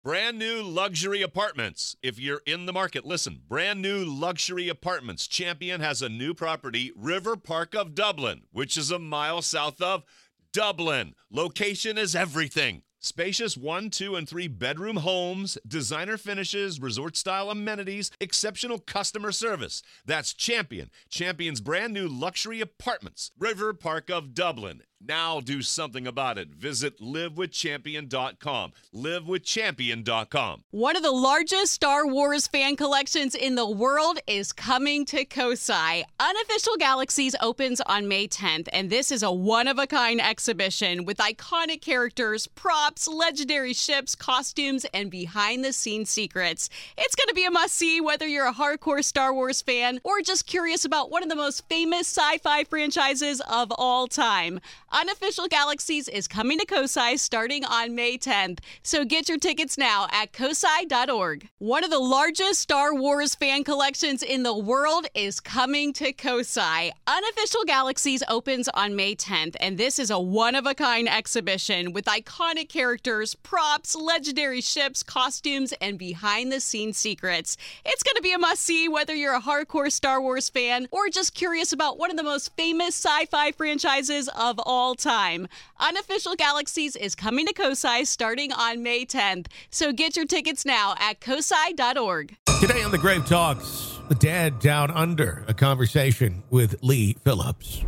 Brand new luxury apartments. If you're in the market, listen. Brand new luxury apartments. Champion has a new property, River Park of Dublin, which is a mile south of Dublin. Location is everything. Spacious 1, 2, and 3 bedroom homes, designer finishes, resort-style amenities, exceptional customer service. That's Champion. Champion's brand new luxury apartments, River Park of Dublin. Now do something about it. Visit livewithchampion.com. Livewithchampion.com. One of the largest Star Wars fan collections in the world is coming to Kosai. Unofficial Galaxies opens on May 10th, and this is a one-of-a-kind exhibition with iconic characters, props, legendary ships, costumes, and behind-the-scenes secrets. It's going to be a must-see whether you're a hardcore Star Wars fan or just curious about one of the most famous sci-fi franchises of all time. Unofficial Galaxies is coming to Kosai starting on May 10th, so get your tickets now at kosai.org. One of the largest Star Wars fan collections in the world is coming to Kosai. Unofficial Galaxies opens on May 10th, and this is a one-of-a-kind exhibition with iconic characters, props, legendary ships, costumes, and behind-the-scenes secrets. It's going to be a must-see whether you're a hardcore Star Wars fan or just curious about one of the most famous sci-fi franchises of all time. Unofficial Galaxies is coming to Kosai starting on May 10th, so get your tickets now at kosai.org. Today on The Grave Talks, The Dead Down Under, a conversation with Lee Phillips.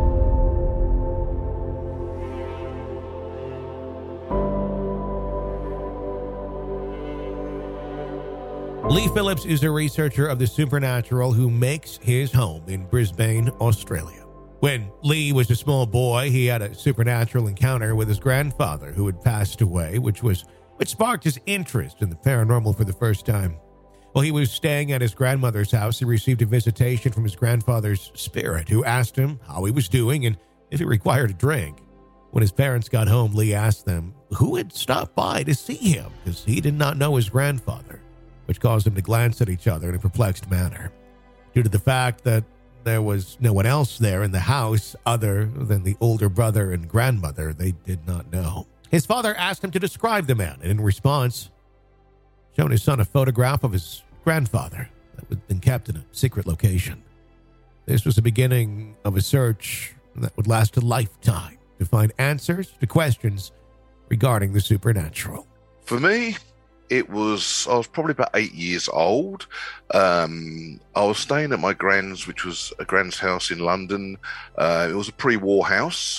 Lee Phillips is a researcher of the supernatural who makes his home in Brisbane, Australia. When Lee was a small boy, he had a supernatural encounter with his grandfather who had passed away, which sparked his interest in the paranormal for the first time. While he was staying at his grandmother's house, he received a visitation from his grandfather's spirit, who asked him how he was doing and if he required a drink. When his parents got home, Lee asked them who had stopped by to see him, because he did not know his grandfather, which caused them to glance at each other in a perplexed manner. Due to the fact that there was no one else there in the house other than the older brother and grandmother, they did not know. His father asked him to describe the man, and in response, shown his son a photograph of his grandfather that had been kept in a secret location. This was the beginning of a search that would last a lifetime to find answers to questions regarding the supernatural. For me, I was probably about 8 years old. I was staying at my grand's, which was a grand's house in London. It was a pre-war house.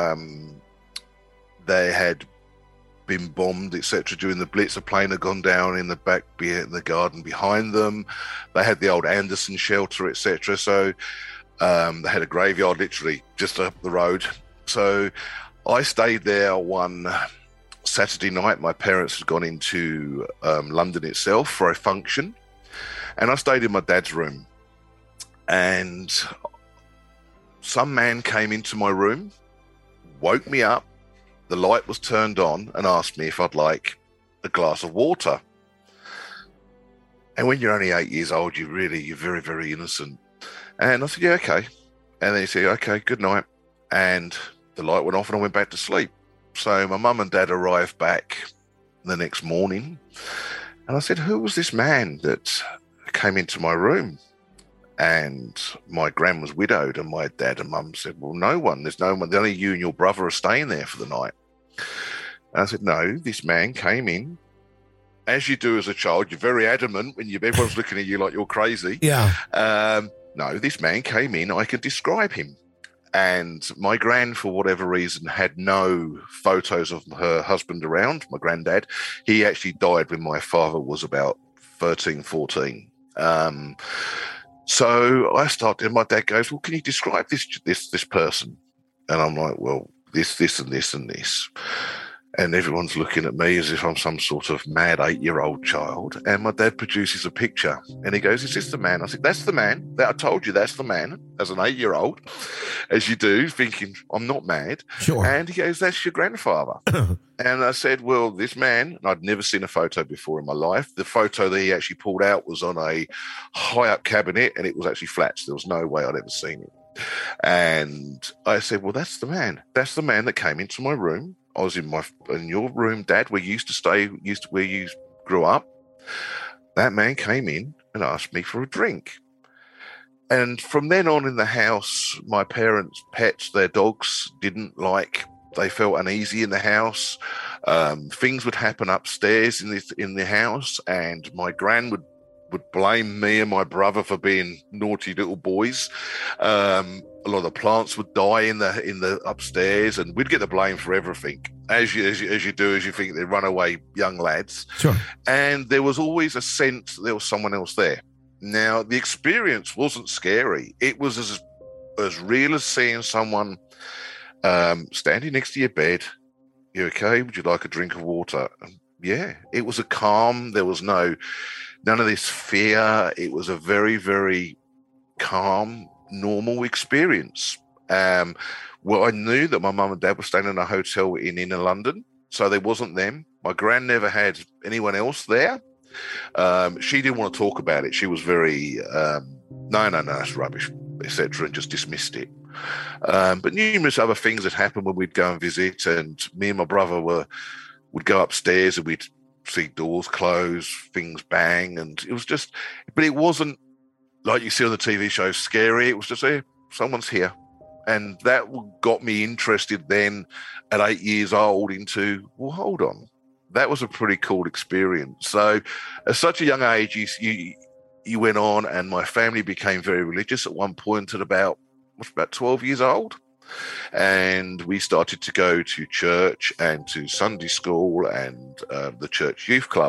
They had been bombed, etc. During the Blitz. A plane had gone down in the back, in the garden behind them. They had the old Anderson shelter, etc. So they had a graveyard literally just up the road. So I stayed there one Saturday night. My parents had gone into London itself for a function, and I stayed in my dad's room, and some man came into my room, woke me up, the light was turned on, and asked me if I'd like a glass of water. And when you're only 8 years old, you're very, very innocent. And I said, yeah, okay. And then he said, okay, good night. And the light went off and I went back to sleep. So my mum and dad arrived back the next morning, and I said, who was this man that came into my room? And my gran was widowed, and my dad and mum said, well, no one. There's no one. Only you and your brother are staying there for the night. And I said, no, this man came in. As you do as a child, you're very adamant when everyone's looking at you like you're crazy. Yeah. No, this man came in. I can describe him. And my gran, for whatever reason, had no photos of her husband around, my granddad. He actually died when my father was about 13, 14. So I started, and my dad goes, well, can you describe this person? And I'm like, well, this, and this, and this. And everyone's looking at me as if I'm some sort of mad 8-year-old child. And my dad produces a picture, and he goes, is this the man? I said, that's the man. I told you that's the man, as an 8-year-old, as you do, thinking I'm not mad. Sure. And he goes, that's your grandfather. And I said, well, this man, and I'd never seen a photo before in my life. The photo that he actually pulled out was on a high-up cabinet, and it was actually flat. So there was no way I'd ever seen it. And I said, well, that's the man. That's the man that came into my room. I was in your room, Dad, where you used to stay, where you grew up, that man came in and asked me for a drink. And from then on in the house, my parents' pets, their dogs, they felt uneasy in the house. Things would happen upstairs in the house, and my gran would blame me and my brother for being naughty little boys. A lot of the plants would die in the upstairs, and we'd get the blame for everything, as you think they're runaway young lads. Sure. And there was always a sense that there was someone else there. Now, the experience wasn't scary. It was as real as seeing someone standing next to your bed. You okay? Would you like a drink of water? Yeah, it was a calm. There was none of this fear. It was a very, very calm, normal experience. Well, I knew that my mum and dad were staying in a hotel in inner London, so there wasn't them. My gran never had anyone else there. She didn't want to talk about it. She was very, no, it's rubbish, etc., and just dismissed it. But numerous other things had happened when we'd go and visit, and me and my brother would go upstairs and we'd see doors close, things bang, and it was just, but it wasn't like you see on the TV show, scary. It was just, hey, someone's here. And that got me interested then at 8 years old into, well, hold on. That was a pretty cool experience. So at such a young age, you went on, and my family became very religious at one point at about 12 years old. And we started to go to church and to Sunday school and the church youth club.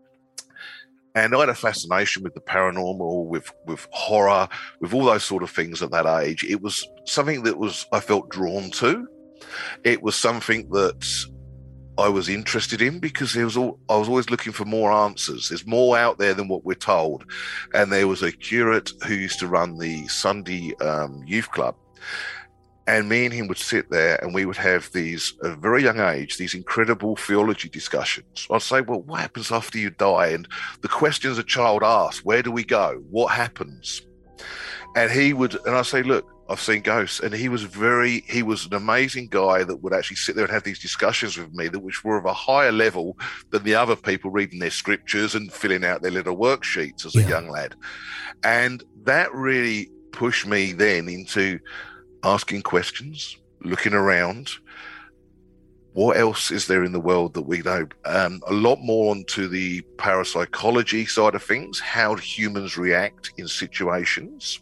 And I had a fascination with the paranormal, with horror, with all those sort of things at that age. It was something that I felt drawn to. It was something that I was interested in because I was always looking for more answers. There's more out there than what we're told. And there was a curate who used to run the Sunday youth club. And me and him would sit there and we would have these, at a very young age, these incredible theology discussions. I'd say, well, what happens after you die? And the questions a child asks, where do we go? What happens? And I'd say, look, I've seen ghosts. And he was an amazing guy that would actually sit there and have these discussions with me which were of a higher level than the other people reading their scriptures and filling out their little worksheets as a young lad. And that really pushed me then into asking questions, looking around. What else is there in the world that we know? A lot more onto the parapsychology side of things, how do humans react in situations?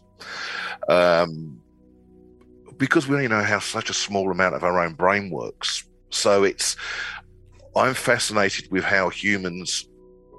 Because we only know how such a small amount of our own brain works. So I'm fascinated with how humans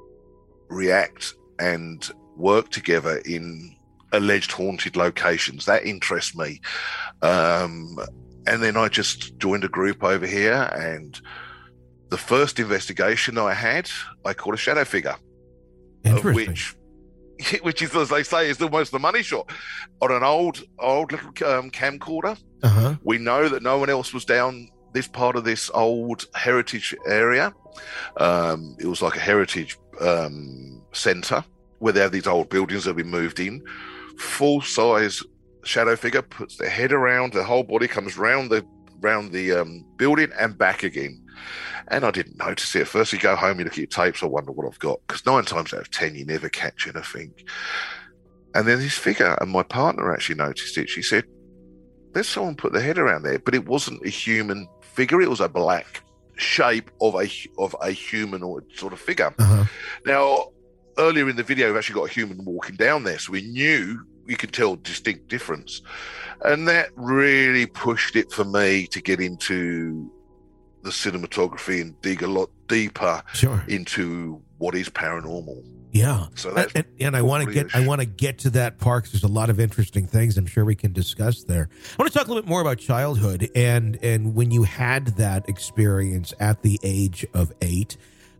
react and work together in alleged haunted locations. That interests me. And then I just joined a group over here, and the first investigation I had, I caught a shadow figure. Interesting. Which is, as they say, is almost the money shot. On an old little camcorder. Uh-huh. We know that no one else was down this part of this old heritage area. It was like a heritage centre where they have these old buildings that we moved in. Full-size shadow figure puts their head around, the whole body comes round the building and back again. And I didn't notice it. First, you go home, you look at your tapes, I wonder what I've got. Because 9 times out of 10, you never catch anything. And then this figure, and my partner actually noticed it. She said, there's someone put their head around there, but it wasn't a human figure. It was a black shape of a humanoid sort of figure. Uh-huh. Now, earlier in the video, we've actually got a human walking down there, so we knew you could tell distinct difference. And that really pushed it for me to get into the cinematography and dig a lot deeper into what is paranormal. Yeah. So that's and I want to get to that, Parks. There's a lot of interesting things I'm sure we can discuss there. I want to talk a little bit more about childhood and when you had that experience at the age of 8.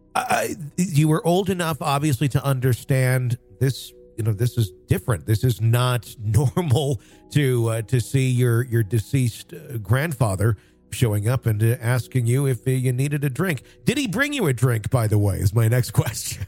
You were old enough, obviously, to understand this. This is different. This is not normal to see your deceased grandfather showing up and asking you if you needed a drink. Did he bring you a drink, by the way, is my next question.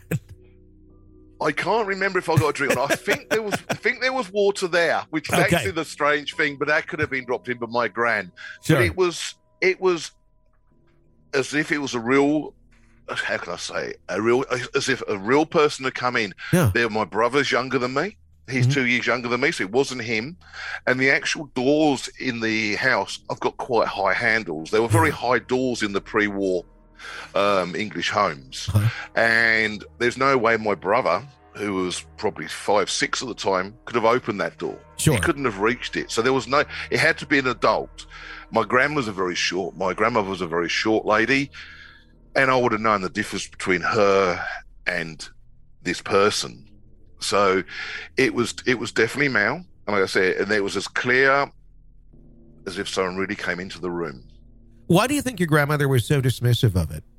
I can't remember if I got a drink or not. I think there was water there, which is actually the strange thing, but that could have been dropped in by my gran. Sure. But it was as if it was a real how can I say, as if a real person had come in. Yeah. My brother's younger than me. He's 2 years younger than me, so it wasn't him. And the actual doors in the house, I've got quite high handles. They were very high doors in the pre-war English homes. And there's no way my brother, who was probably 5, 6 at the time, could have opened that door. Sure. He couldn't have reached it. So there was it had to be an adult. My grandmother was a very short lady, and I would have known the difference between her and this person. So it was definitely male. And like I said, and it was as clear as if someone really came into the room. Why do you think your grandmother was so dismissive of it?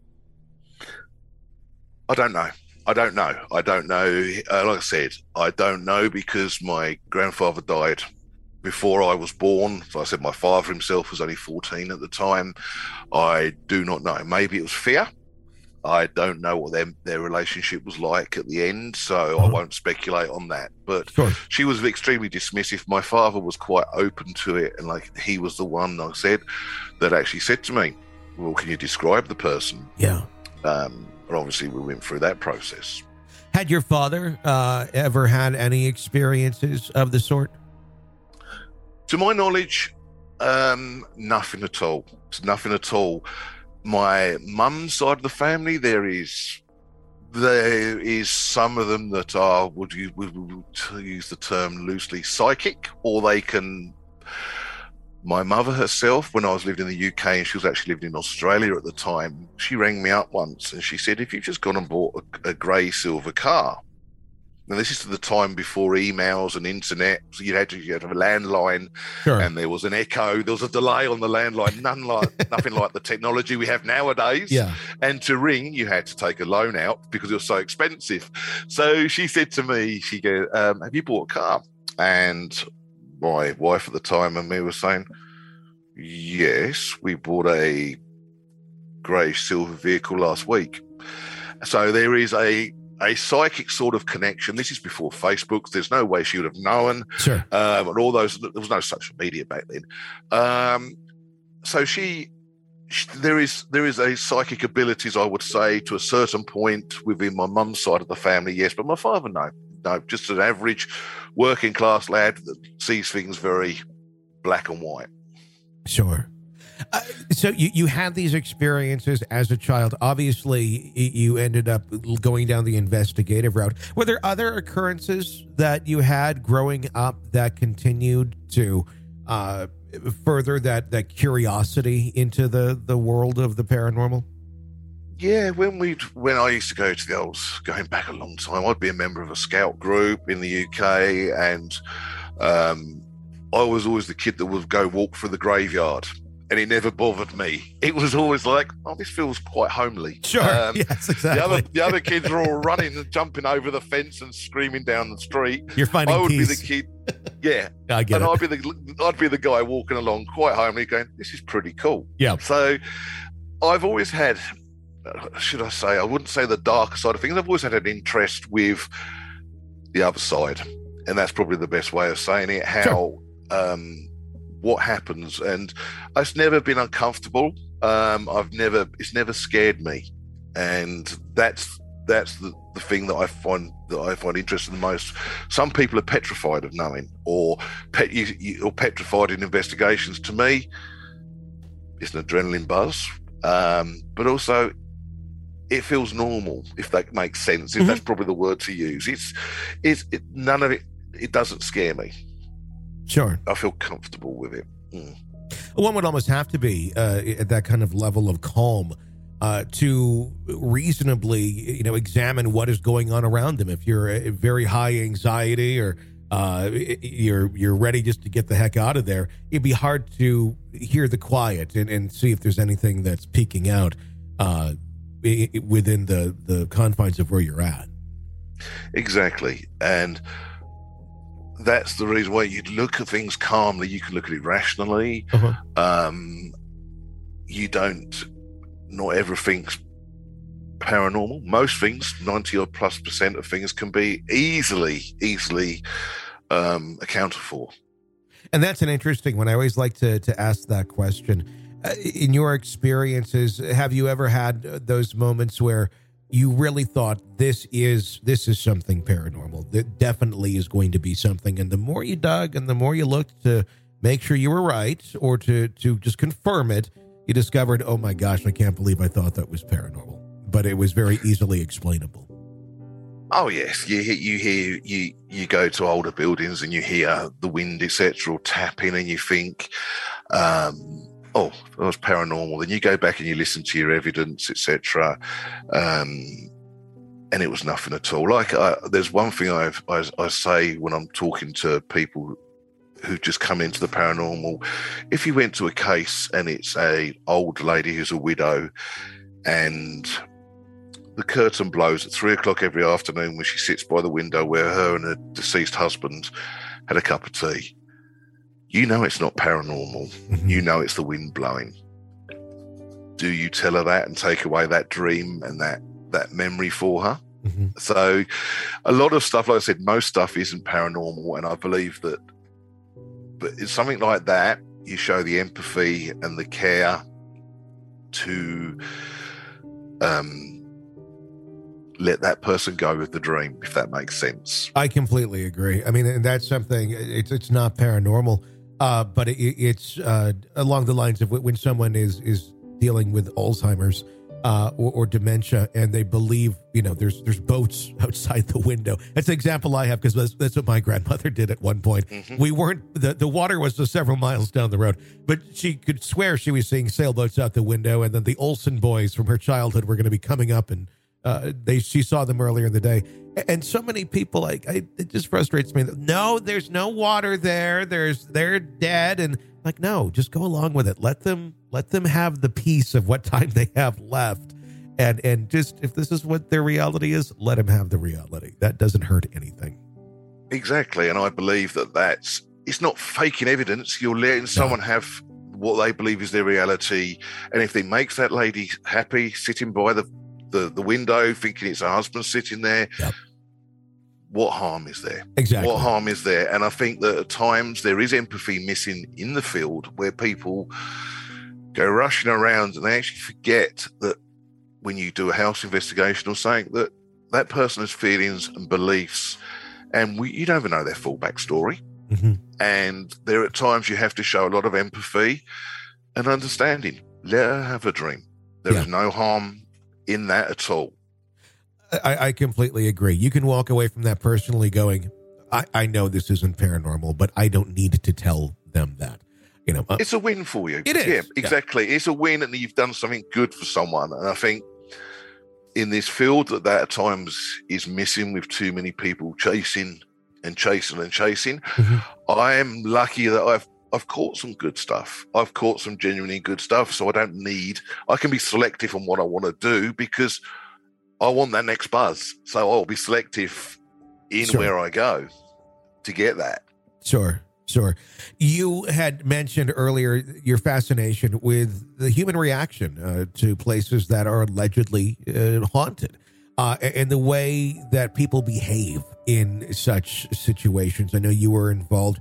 I don't know. Like I said, I don't know, because my grandfather died before I was born. So I said my father himself was only 14 at the time. I do not know. Maybe it was fear. I don't know what their relationship was like at the end, so I won't speculate on that. But she was extremely dismissive. My father was quite open to it, and like he was the one, like I said, that actually said to me, "Well, can you describe the person?" Yeah. And obviously, we went through that process. Had your father ever had any experiences of the sort? To my knowledge, nothing at all. It's nothing at all. My mum's side of the family, there is some of them that are, would use the term loosely, psychic, or they can. My mother herself, when I was living in the UK, and she was actually living in Australia at the time, she rang me up once and she said, "If you've just gone and bought a grey silver car." Now, this is the time before emails and internet, so you had to have a landline, and there was an echo. There was a delay on the landline, nothing like the technology we have nowadays. Yeah. And to ring, you had to take a loan out because it was so expensive. So she said to me, she goes, "Have you bought a car?" And my wife at the time and me were saying, "Yes, we bought a grey silver vehicle last week." So there is a psychic sort of connection. This is before Facebook. There's no way she would have known. Sure. And all those, there was no social media back then. So there is a psychic abilities, I would say, to a certain point within my mum's side of the family, yes, but my father, no, just an average working class lad that sees things very black and white. Sure. So you had these experiences as a child. Obviously, you ended up going down the investigative route. Were there other occurrences that you had growing up that continued to further that curiosity into the world of the paranormal? Yeah, when I used to go to going back a long time, I'd be a member of a scout group in the UK, and I was always the kid that would go walk through the graveyard. And it never bothered me. It was always like, oh, this feels quite homely. Sure, yes, exactly. The other kids are all running and jumping over the fence and screaming down the street. You're finding I would peace. be the kid, yeah. I get and it. I'd be the guy walking along quite homely going, this is pretty cool. Yeah. So I've always had, should I say, I wouldn't say the darker side of things. I've always had an interest with the other side. And that's probably the best way of saying it, how... Sure. What happens, and it's never been uncomfortable. It's never scared me, and that's the thing that I find interesting the most. Some people are petrified of knowing, or petrified in investigations. To me, it's an adrenaline buzz, but also it feels normal, if that makes sense. If that's probably the word to use. It's none of it. It doesn't scare me. Sure. I feel comfortable with it. One would almost have to be at that kind of level of calm to reasonably, examine what is going on around them. If you're a very high anxiety or you're ready just to get the heck out of there, it'd be hard to hear the quiet and see if there's anything that's peeking out within the confines of where you're at. Exactly. And that's the reason why you look at things calmly. You can look at it rationally. Not everything's paranormal. Most things, 90% of things, can be easily accounted for. And that's an interesting one. I always like to ask that question. In your experiences, have you ever had those moments where you really thought this is something paranormal? That definitely is going to be something. And the more you dug and the more you looked to make sure you were right or to just confirm it, you discovered, oh my gosh, I can't believe I thought that was paranormal. But it was very easily explainable. Oh yes, you hear you go to older buildings and you hear the wind, etc., tapping, and you think, oh, that was paranormal. Then you go back and you listen to your evidence, etc., and it was nothing at all. Like there's one thing I say when I'm talking to people who just come into the paranormal. If you went to a case and it's a old lady who's a widow, and the curtain blows at 3:00 every afternoon when she sits by the window where her and her deceased husband had a cup of tea, you know it's not paranormal. Mm-hmm. You know it's the wind blowing. Do you tell her that and take away that dream and that memory for her? Mm-hmm. So a lot of stuff, like I said, most stuff isn't paranormal, and I believe that, but it's something like that, you show the empathy and the care to let that person go with the dream, if that makes sense. I completely agree. I mean, and that's something, it's not paranormal, but it's along the lines of when someone is dealing with Alzheimer's or dementia, and they believe, there's boats outside the window. That's the example I have, because that's what my grandmother did at one point. Mm-hmm. We weren't, the water was several miles down the road, but she could swear she was seeing sailboats out the window, and then the Olsen boys from her childhood were going to be coming up, and she saw them earlier in the day. And so many people, it just frustrates me that, no, there's no water there. They're dead. And no, just go along with it. Let them have the peace of what time they have left. And just, if this is what their reality is, let them have the reality. That doesn't hurt anything. Exactly. And I believe it's not faking evidence. You're letting someone have what they believe is their reality. And if it makes that lady happy sitting by the window thinking it's her husband sitting there, yep, what harm is there? Exactly. What harm is there? And I think that at times there is empathy missing in the field, where people go rushing around and they actually forget that when you do a house investigation or something, that person has feelings and beliefs, and you don't even know their full backstory. Mm-hmm. And there at times you have to show a lot of empathy and understanding. Let her have a dream. There is no harm in that at all. I completely agree. You can walk away from that personally going, I know this isn't paranormal, but I don't need to tell them that. It's a win for you. It is. Yeah, exactly. Yeah. It's a win, and you've done something good for someone. And I think in this field that at times is missing, with too many people chasing and chasing and chasing. Mm-hmm. I am lucky that I've caught some good stuff. I've caught some genuinely good stuff. So I can be selective on what I want to do, because I want that next buzz. So I'll be selective in where I go to get that. Sure. You had mentioned earlier your fascination with the human reaction to places that are allegedly haunted, and the way that people behave in such situations. I know you were involved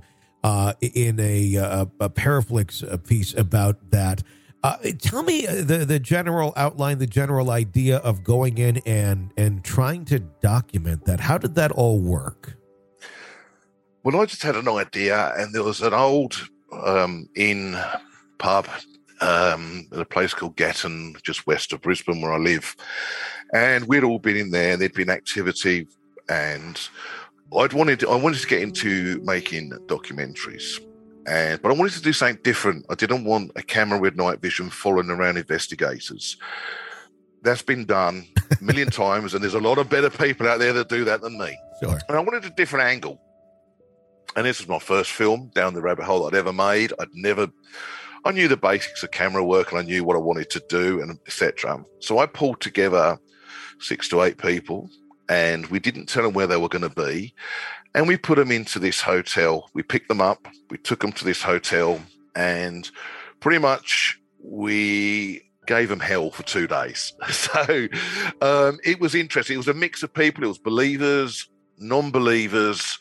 in a Paraflix piece about that. Tell me the general outline, the general idea of going in and trying to document that. How did that all work? Well, I just had an idea, and there was an old inn pub at a place called Gatton, just west of Brisbane, where I live. And we'd all been in there, and there'd been activity, and I wanted to get into making documentaries, but I wanted to do something different. I didn't want a camera with night vision following around investigators. That's been done a million times, and there's a lot of better people out there that do that than me. Sure. And I wanted a different angle. And this was my first film down the rabbit hole I'd ever made. I knew the basics of camera work, and I knew what I wanted to do, and etc. So I pulled together 6 to 8 people, and we didn't tell them where they were going to be. And we put them into this hotel. We picked them up. We took them to this hotel, and pretty much we gave them hell for 2 days. So it was interesting. It was a mix of people. It was believers, non-believers,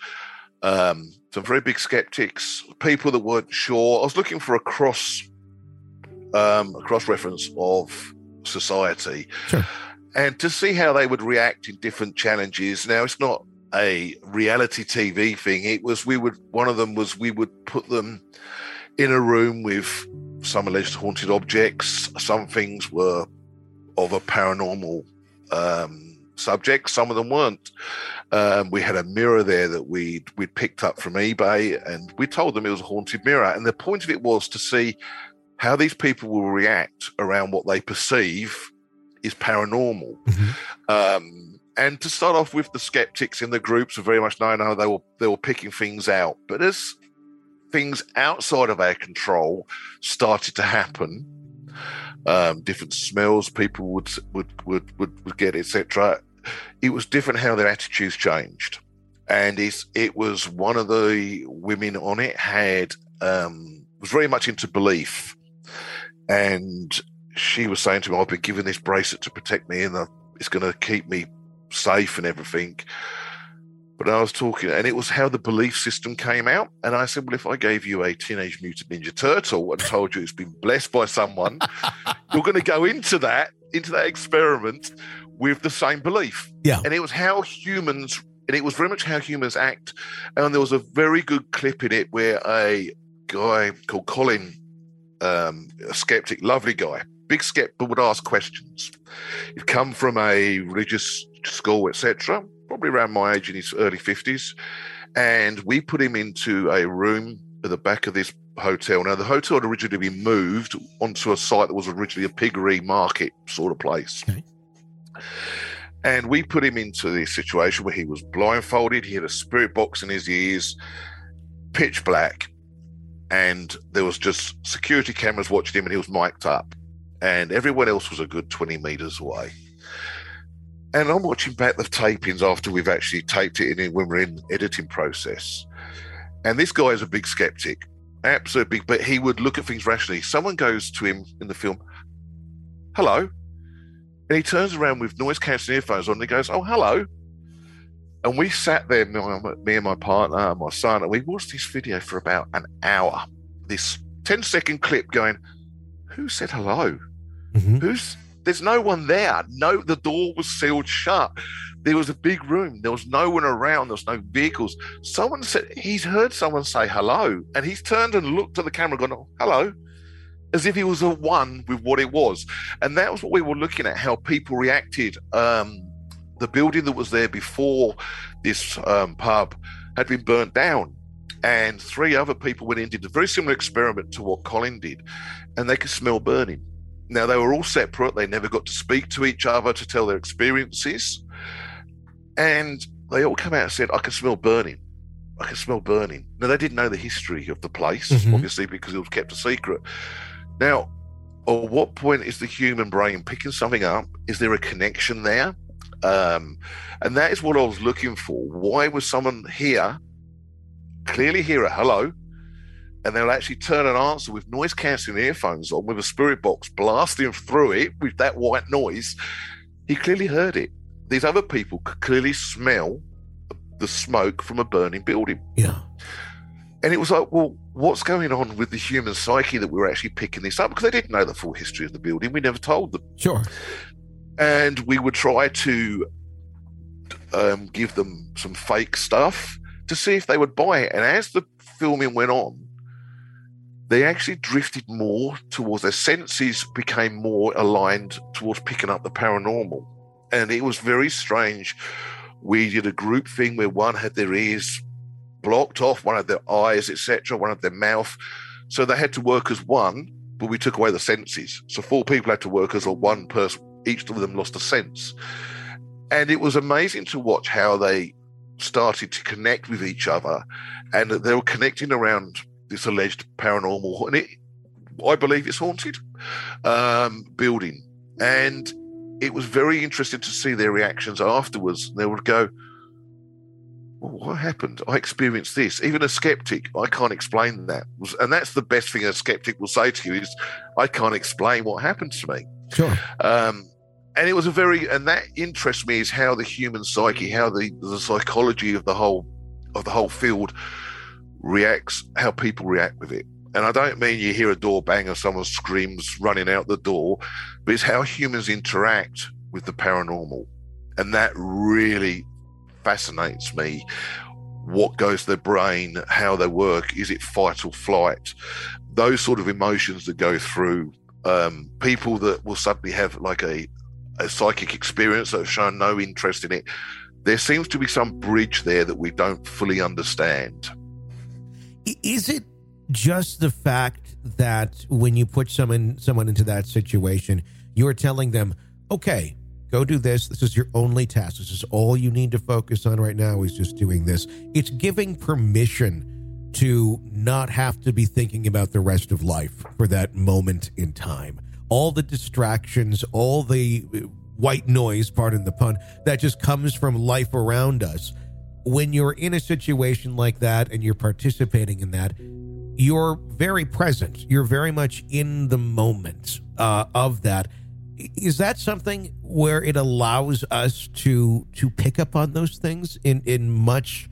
some very big skeptics, people that weren't sure. I was looking for a cross a cross-reference of society. Sure. And to see how they would react in different challenges. Now, it's not a reality TV thing. We would put them in a room with some alleged haunted objects. Some things were of a paranormal subject. Some of them weren't. We had a mirror there that we'd picked up from eBay, and we told them it was a haunted mirror. And the point of it was to see how these people will react around what they perceive is paranormal. And to start off with, the skeptics in the groups are very much they were picking things out. But as things outside of our control started to happen, different smells people would get, etc., it was different how their attitudes changed. And it was one of the women on it was very much into belief, and she was saying to me, I've been given this bracelet to protect me, and it's going to keep me safe and everything. But I was talking, and it was how the belief system came out. And I said, well, if I gave you a Teenage Mutant Ninja Turtle and told you it's been blessed by someone, you're going to go into that experiment with the same belief. Yeah. And it was very much how humans act. And there was a very good clip in it where a guy called Colin, a skeptic, lovely guy, big skeptic, but would ask questions. He'd come from a religious school, etc., probably around my age, in his early 50s. And we put him into a room at the back of this hotel. Now, the hotel had originally been moved onto a site that was originally a piggery market sort of place. Okay. And we put him into this situation where he was blindfolded. He had a spirit box in his ears, pitch black. And there was just security cameras watching him, and he was mic'd up. And everyone else was a good 20 meters away. And I'm watching back the tapings after we've actually taped it in when we're in editing process. And this guy is a big skeptic, absolutely big, but he would look at things rationally. Someone goes to him in the film, hello. And he turns around with noise-cancelling earphones on, and he goes, oh, hello. And we sat there, me and my partner and my son, and we watched this video for about an hour. This 10-second clip going, who said hello? There's no one there. No, the door was sealed shut. There was a big room. There was no one around. There was no vehicles. Someone said he's heard someone say hello, and he's turned and looked at the camera going, oh, hello, as if he was at one with what it was. And that was what we were looking at, how people reacted. The building that was there before this pub had been burnt down, and 3 other people went in, did a very similar experiment to what Colin did, and they could smell burning. Now, they were all separate. They never got to speak to each other to tell their experiences. And they all come out and said, I can smell burning. I can smell burning. Now, they didn't know the history of the place, obviously, because it was kept a secret. Now, at what point is the human brain picking something up? Is there a connection there? And that is what I was looking for. Why was someone here, clearly hear a hello, and they'll actually turn and answer with noise-cancelling earphones on, with a spirit box blasting through it with that white noise? He clearly heard it. These other people could clearly smell the smoke from a burning building. Yeah. And it was like, well, what's going on with the human psyche that we're actually picking this up? Because they didn't know the full history of the building. We never told them. Sure. And we would try to give them some fake stuff to see if they would buy it. And as the filming went on, they actually drifted more towards their senses, became more aligned towards picking up the paranormal. And it was very strange. We did a group thing where one had their ears blocked off, one had their eyes, etc., one had their mouth. So they had to work as one, but we took away the senses. So 4 people had to work as a one person. Each of them lost a sense. And it was amazing to watch how they started to connect with each other, and they were connecting around this alleged paranormal, and I believe it's haunted building. And it was very interesting to see their reactions afterwards. They would go, well, what happened? I experienced this. Even a skeptic, I can't explain that. And that's the best thing a skeptic will say to you is, I can't explain what happened to me. Sure. And it was and that interests me, is how the human psyche, how the psychology of the whole field reacts, how people react with it. And I don't mean you hear a door bang or someone screams running out the door, but it's how humans interact with the paranormal. And that really fascinates me. What goes to their brain, how they work, is it fight or flight? Those sort of emotions that go through people that will suddenly have like a psychic experience that have shown no interest in it. There seems to be some bridge there that we don't fully understand. Is it just the fact that when you put someone into that situation, you're telling them, okay, go do this. This is your only task. This is all you need to focus on right now is just doing this. It's giving permission to not have to be thinking about the rest of life for that moment in time. All the distractions, all the white noise, pardon the pun, that just comes from life around us. When you're in a situation like that and you're participating in that, you're very present. You're very much in the moment of that. Is that something where it allows us to pick up on those things in much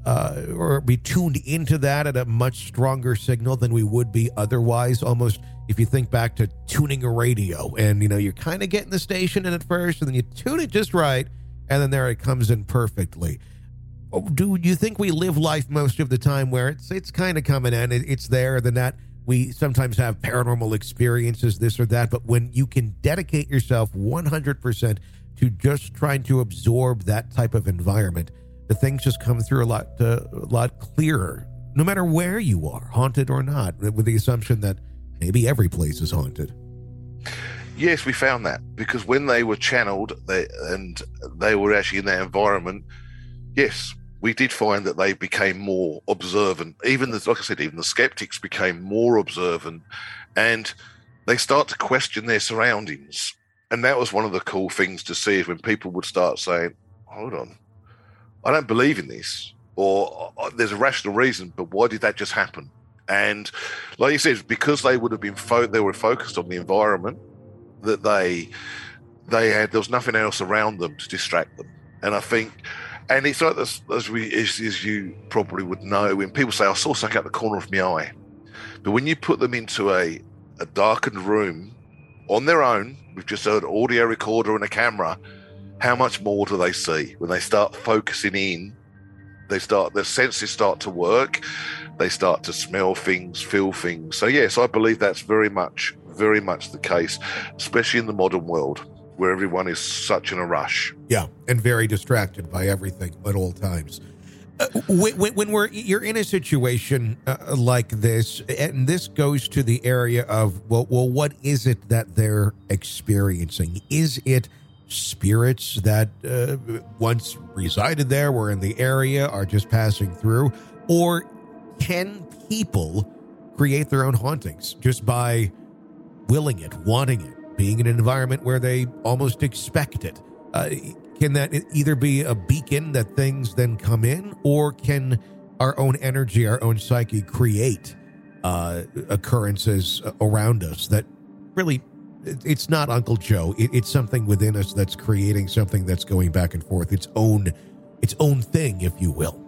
or be tuned into that at a much stronger signal than we would be otherwise? Almost, if you think back to tuning a radio, and you're kind of getting the station in at first, and then you tune it just right, and then there it comes in perfectly. Do you think we live life most of the time where it's kind of coming in, it's there, than that? We sometimes have paranormal experiences, this or that, but when you can dedicate yourself 100% to just trying to absorb that type of environment, the things just come through a lot clearer, no matter where you are, haunted or not, with the assumption that maybe every place is haunted. Yes, we found that, because when they were channeled and they were actually in that environment, yes, we did find that they became more observant. Even the skeptics became more observant, and they start to question their surroundings. And that was one of the cool things to see, is when people would start saying, hold on, I don't believe in this, or there's a rational reason, but why did that just happen? And like you said, because they would have been they were focused on the environment that they had, there was nothing else around them to distract them. And I think, and it's like this, as you probably would know, when people say, I saw something out the corner of my eye. But when you put them into a darkened room on their own with just an audio recorder and a camera, how much more do they see? When they start focusing in, their senses start to work. They start to smell things, feel things. So yes, I believe that's very much the case, especially in the modern world, where everyone is such in a rush. Yeah, and very distracted by everything at all times. When you're in a situation like this, and this goes to the area of, well, what is it that they're experiencing? Is it spirits that once resided there, were in the area, are just passing through? Or can people create their own hauntings just by willing it, wanting it, being in an environment where they almost expect it? Can that either be a beacon that things then come in, or can our own energy, our own psyche create occurrences around us that really, it's not Uncle Joe. It's something within us that's creating something that's going back and forth, its own thing, if you will.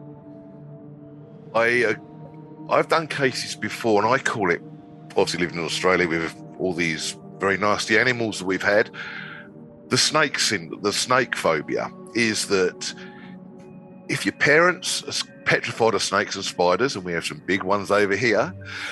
I've done cases before, and I call it, obviously living in Australia with all these very nasty animals that we've had, the snake phobia is that if your parents are petrified of snakes and spiders, and we have some big ones over here,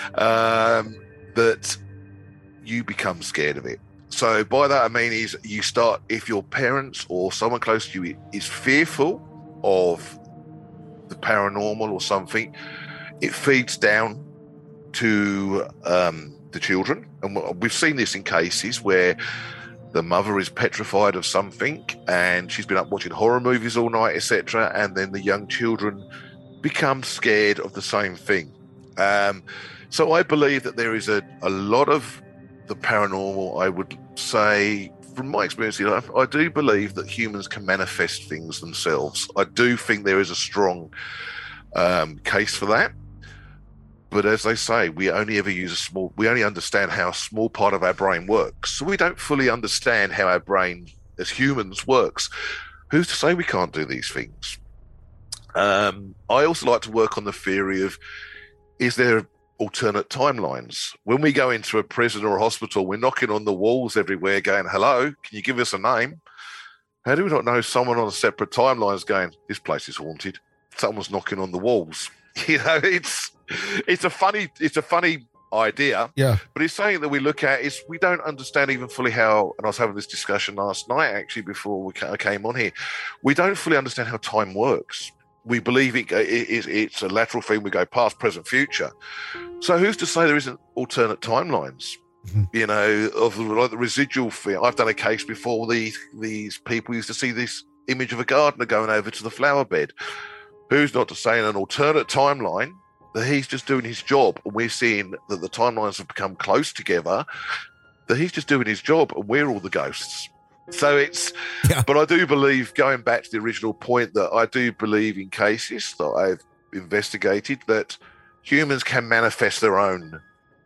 that you become scared of it. So by that I mean is you start, if your parents or someone close to you is fearful of the paranormal or something, it feeds down to the children. And we've seen this in cases where the mother is petrified of something and she's been up watching horror movies all night, etc., and then the young children become scared of the same thing. So I believe that there is a lot of the paranormal, I would say, from my experience in life, I do believe that humans can manifest things themselves. I do think there is a strong case for that. But as they say, we only understand how a small part of our brain works. So we don't fully understand how our brain as humans works. Who's to say we can't do these things? I also like to work on the theory of, is there alternate timelines. When we go into a prison or a hospital, we're knocking on the walls everywhere going, hello, can you give us a name? How do we not know someone on a separate timeline is going, this place is haunted? Someone's knocking on the walls. You know, it's a funny idea. Yeah. But it's something that we look at is we don't understand even fully how, and I was having this discussion last night actually before I came on here, we don't fully understand how time works. We believe it's a lateral thing. We go past, present, future. So who's to say there isn't alternate timelines? You know, of like the residual thing. I've done a case before. These people used to see this image of a gardener going over to the flower bed. Who's not to say in an alternate timeline that he's just doing his job, and we're seeing that the timelines have become close together, that he's just doing his job and we're all the ghosts. So but I do believe, going back to the original point, that I do believe in cases that I've investigated that humans can manifest their own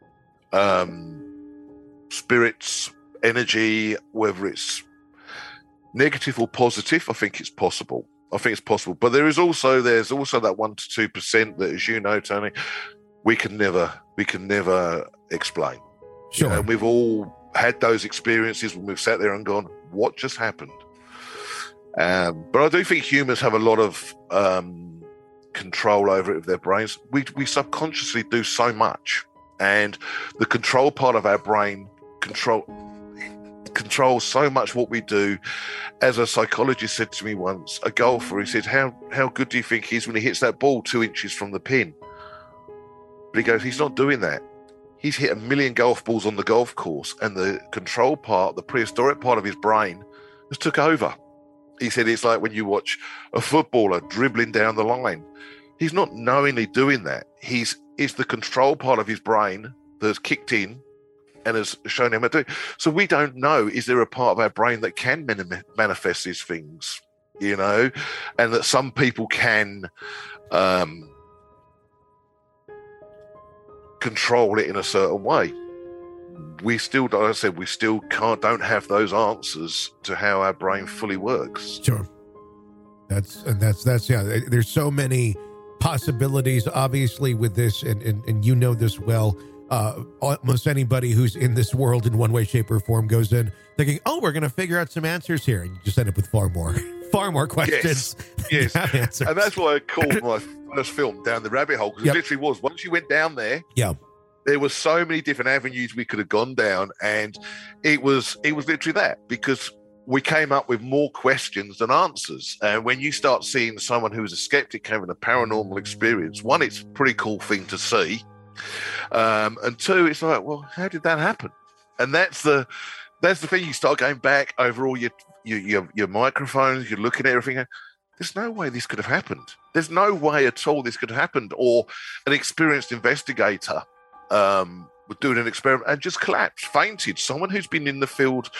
spirits, energy, whether it's negative or positive. I think it's possible. But there's also that 1% to 2% that, as you know, Tony, we can never explain. Sure. And we've all had those experiences when we've sat there and gone, what just happened? But I do think humans have a lot of control over it with their brains. We subconsciously do so much, and the control part of our brain controls so much what we do. As a psychologist said to me once, a golfer, he said, how good do you think he is when he hits that ball 2 inches from the pin? But he goes, he's not doing that. He's hit 1 million golf balls on the golf course, and the control part, the prehistoric part of his brain, has took over. He said it's like when you watch a footballer dribbling down the line. He's not knowingly doing that. It's the control part of his brain that's kicked in and has shown him how to do. So we don't know, is there a part of our brain that can manifest these things, you know, and that some people can control it in a certain way. We still, like I said, don't have those answers to how our brain fully works. Sure. That's yeah. There's so many possibilities, obviously, with this, and you know this well. Almost anybody who's in this world in one way, shape, or form goes in thinking, "Oh, we're going to figure out some answers here," and you just end up with far more questions. Yes. And that's why I called my first film Down the Rabbit Hole, because it literally was. Once you went down there, there were so many different avenues we could have gone down, and it was literally that, because we came up with more questions than answers. And when you start seeing someone who is a skeptic having a paranormal experience, one, it's a pretty cool thing to see. And two, it's like, well, how did that happen? And that's the thing. You start going back over all your microphones, you're looking at everything. There's no way this could have happened. There's no way at all this could have happened. Or an experienced investigator was doing an experiment and just collapsed, fainted. Someone who's been in the field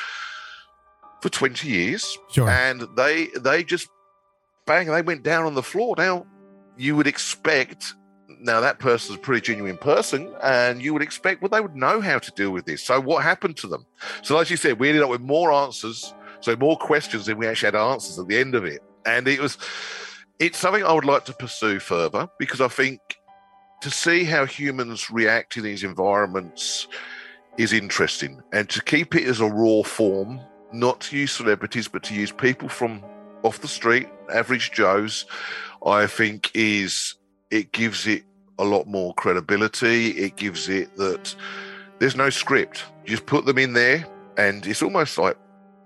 for 20 years, sure. And they just bang, they went down on the floor. Now, you would expect, now that person's a pretty genuine person, and you would expect, well, they would know how to deal with this. So what happened to them? So as you said, we ended up with more answers, so more questions than we actually had answers at the end of it. And it's something I would like to pursue further, because I think to see how humans react in these environments is interesting, and to keep it as a raw form, not to use celebrities, but to use people from off the street, average Joes, I think it gives it a lot more credibility. It gives it that there's no script. You just put them in there, and it's almost like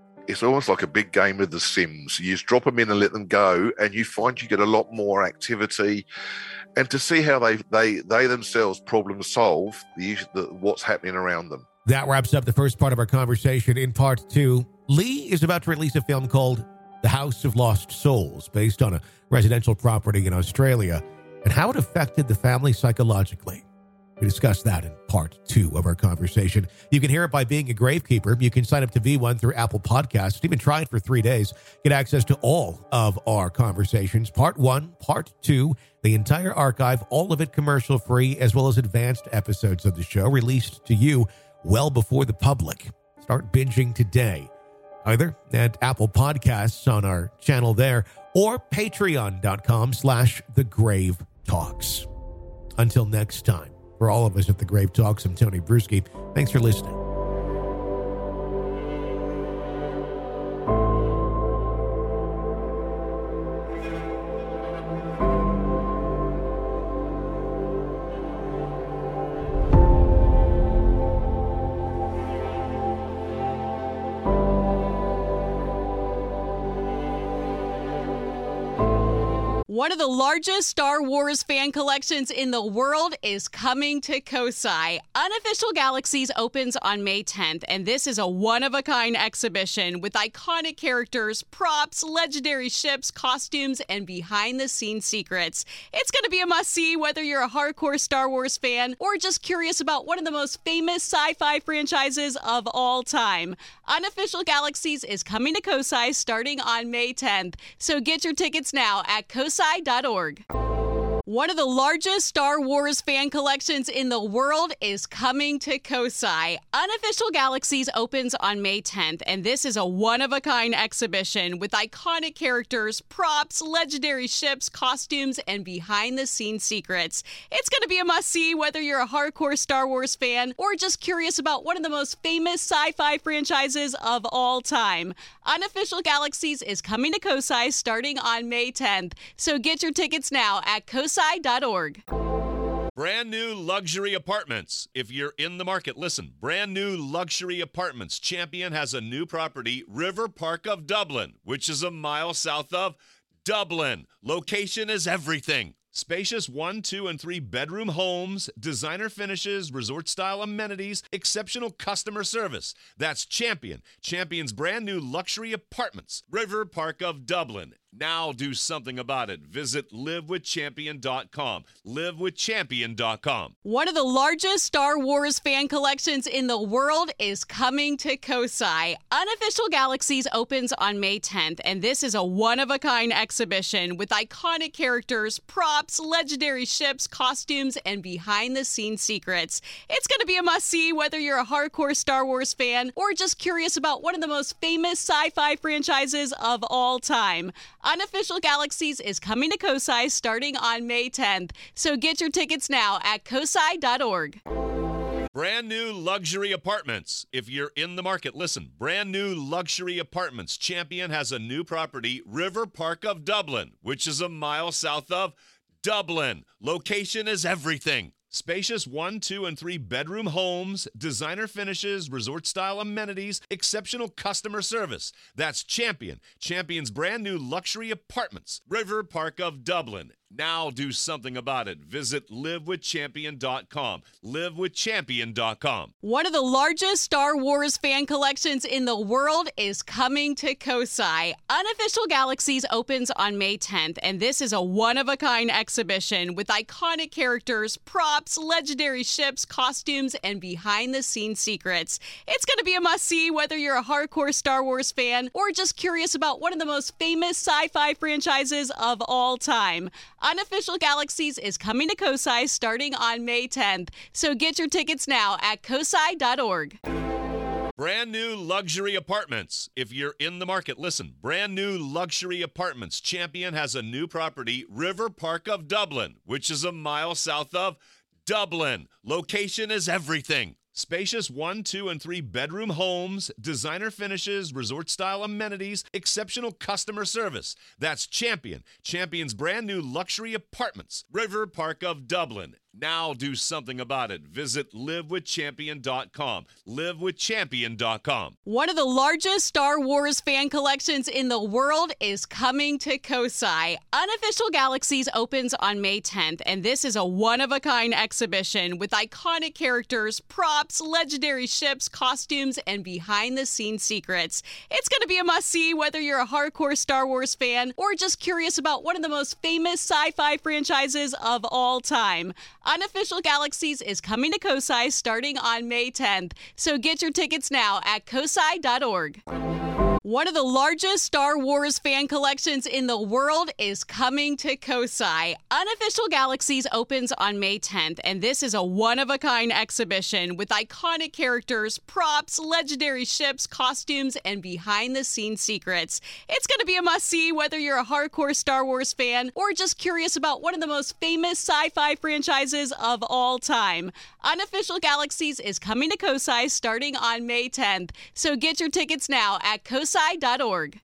a big game of The Sims. You just drop them in and let them go, and you find you get a lot more activity. And to see how they themselves problem solve what's happening around them. That wraps up the first part of our conversation. In part two, Lee is about to release a film called The House of Lost Souls, based on a residential property in Australia, and how it affected the family psychologically. We discussed that in part two of our conversation. You can hear it by being a gravekeeper. You can sign up to V1 through Apple Podcasts. Even try it for 3 days. Get access to all of our conversations. Part 1, Part 2, the entire archive, all of it commercial free, as well as advanced episodes of the show released to you well before the public. Start binging today, either at Apple Podcasts on our channel there, or patreon.com/thegravetalks. Until next time, For all of us at the Grave Talks, I'm Tony Bruschi. Thanks for listening. One of the largest Star Wars fan collections in the world is coming to Kosai. Unofficial Galaxies opens on May 10th, and this is a one-of-a-kind exhibition with iconic characters, props, legendary ships, costumes, and behind-the-scenes secrets. It's going to be a must-see whether you're a hardcore Star Wars fan or just curious about one of the most famous sci-fi franchises of all time. Unofficial Galaxies is coming to Kosai starting on May 10th, so get your tickets now at kosai.org. One of the largest Star Wars fan collections in the world is coming to Kosai. Unofficial Galaxies opens on May 10th, and this is a one-of-a-kind exhibition with iconic characters, props, legendary ships, costumes, and behind-the-scenes secrets. It's going to be a must-see whether you're a hardcore Star Wars fan or just curious about one of the most famous sci-fi franchises of all time. Unofficial Galaxies is coming to Kosai starting on May 10th, so get your tickets now at kosai.org. Brand new luxury apartments. If you're in the market, listen. Brand new luxury apartments. Champion has a new property, River Park of Dublin, which is a mile south of Dublin. Location is everything. Spacious 1, 2, and 3 bedroom homes, designer finishes, resort-style amenities, exceptional customer service. That's Champion. Champion's brand new luxury apartments. River Park of Dublin. Now do something about it. Visit livewithchampion.com. Livewithchampion.com. One of the largest Star Wars fan collections in the world is coming to Kosai. Unofficial Galaxies opens on May 10th, and this is a one-of-a-kind exhibition with iconic characters, props, legendary ships, costumes, and behind-the-scenes secrets. It's going to be a must-see whether you're a hardcore Star Wars fan or just curious about one of the most famous sci-fi franchises of all time. Unofficial Galaxies is coming to Kosai starting on May 10th, so get your tickets now at kosai.org. Brand new luxury apartments. If you're in the market, listen. Brand new luxury apartments. Champion has a new property, River Park of Dublin, which is a mile south of Dublin. Location is everything. Spacious 1, 2, and 3 bedroom homes, designer finishes, resort-style amenities, exceptional customer service. That's Champion. Champion's brand new luxury apartments. River Park of Dublin. Now do something about it. Visit livewithchampion.com. Livewithchampion.com. One of the largest Star Wars fan collections in the world is coming to Kosai. Unofficial Galaxies opens on May 10th, and this is a one-of-a-kind exhibition with iconic characters, props, legendary ships, costumes, and behind-the-scenes secrets. It's going to be a must-see whether you're a hardcore Star Wars fan or just curious about one of the most famous sci-fi franchises of all time. Unofficial Galaxies is coming to Kosai starting on May 10th, so get your tickets now at kosai.org. Brand new luxury apartments. If you're in the market, listen. Brand new luxury apartments. Champion has a new property, River Park of Dublin, which is a mile south of Dublin. Location is everything. Spacious 1, 2, and 3 bedroom homes, designer finishes, resort-style amenities, exceptional customer service. That's Champion. Champion's brand new luxury apartments. River Park of Dublin. Now do something about it. Visit livewithchampion.com. Livewithchampion.com. One of the largest Star Wars fan collections in the world is coming to Kosai. Unofficial Galaxies opens on May 10th, and this is a one-of-a-kind exhibition with iconic characters, props, legendary ships, costumes, and behind-the-scenes secrets. It's going to be a must-see whether you're a hardcore Star Wars fan or just curious about one of the most famous sci-fi franchises of all time. Unofficial Galaxies is coming to Kosai starting on May 10th, so get your tickets now at kosai.org. One of the largest Star Wars fan collections in the world is coming to Kosai. Unofficial Galaxies opens on May 10th, and this is a one-of-a-kind exhibition with iconic characters, props, legendary ships, costumes, and behind-the-scenes secrets. It's going to be a must-see whether you're a hardcore Star Wars fan or just curious about one of the most famous sci-fi franchises of all time. Unofficial Galaxies is coming to Kosai starting on May 10th, so get your tickets now at kosai.org.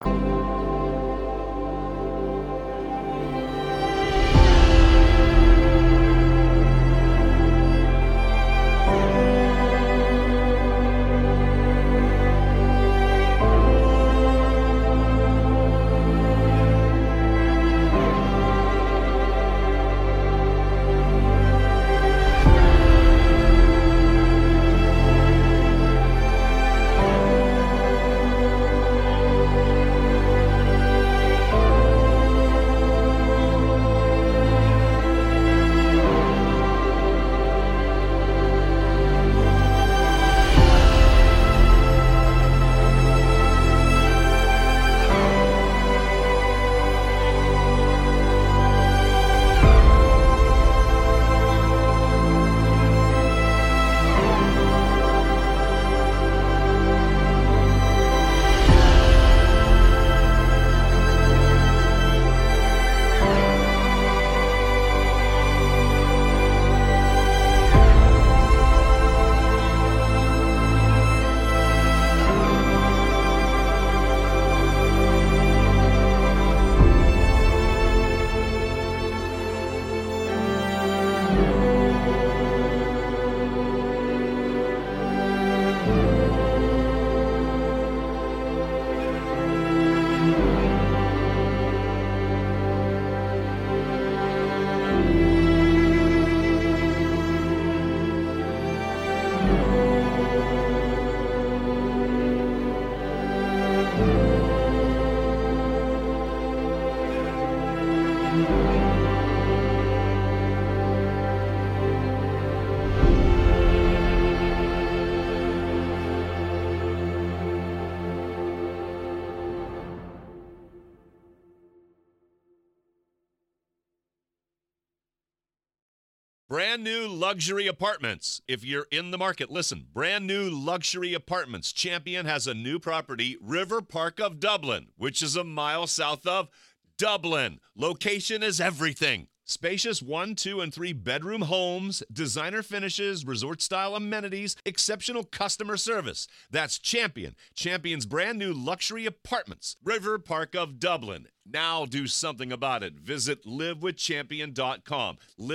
Brand new luxury apartments. If you're in the market, listen. Brand new luxury apartments. Champion has a new property, River Park of Dublin, which is a mile south of Dublin. Location is everything. Spacious 1, 2, and 3 bedroom homes, designer finishes, resort-style amenities, exceptional customer service. That's Champion. Champion's brand new luxury apartments, River Park of Dublin. Now do something about it. Visit livewithchampion.com.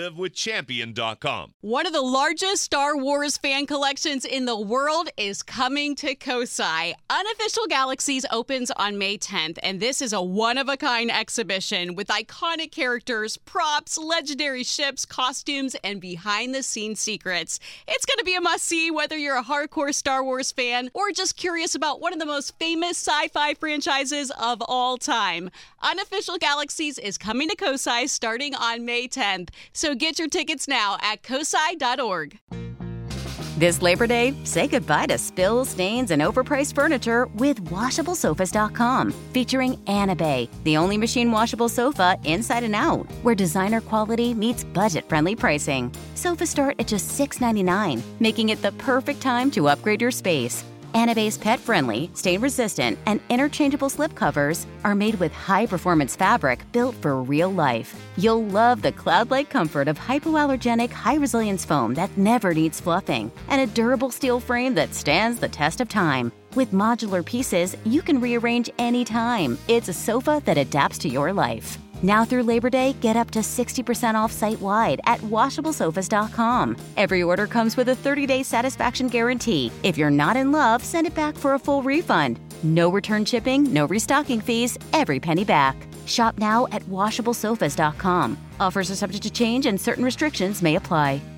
livewithchampion.com. One of the largest Star Wars fan collections in the world is coming to Kosai. Unofficial Galaxies opens on May 10th, and this is a one-of-a-kind exhibition with iconic characters, props, legendary ships, costumes, and behind-the-scenes secrets. It's going to be a must-see whether you're a hardcore Star Wars fan or just curious about one of the most famous sci-fi franchises of all time. Unofficial Galaxies is coming to Kosai starting on May 10th, so get your tickets now at kosai.org. This Labor Day, say goodbye to spills, stains, and overpriced furniture with WashableSofas.com, featuring Anabay, the only machine washable sofa inside and out, where designer quality meets budget-friendly pricing. Sofas start at just $6.99, making it the perfect time to upgrade your space. Anabay's pet-friendly, stain-resistant, and interchangeable slipcovers are made with high-performance fabric built for real life. You'll love the cloud-like comfort of hypoallergenic, high-resilience foam that never needs fluffing, and a durable steel frame that stands the test of time. With modular pieces, you can rearrange anytime. It's a sofa that adapts to your life. Now through Labor Day, get up to 60% off site-wide at WashableSofas.com. Every order comes with a 30-day satisfaction guarantee. If you're not in love, send it back for a full refund. No return shipping, no restocking fees, every penny back. Shop now at WashableSofas.com. Offers are subject to change and certain restrictions may apply.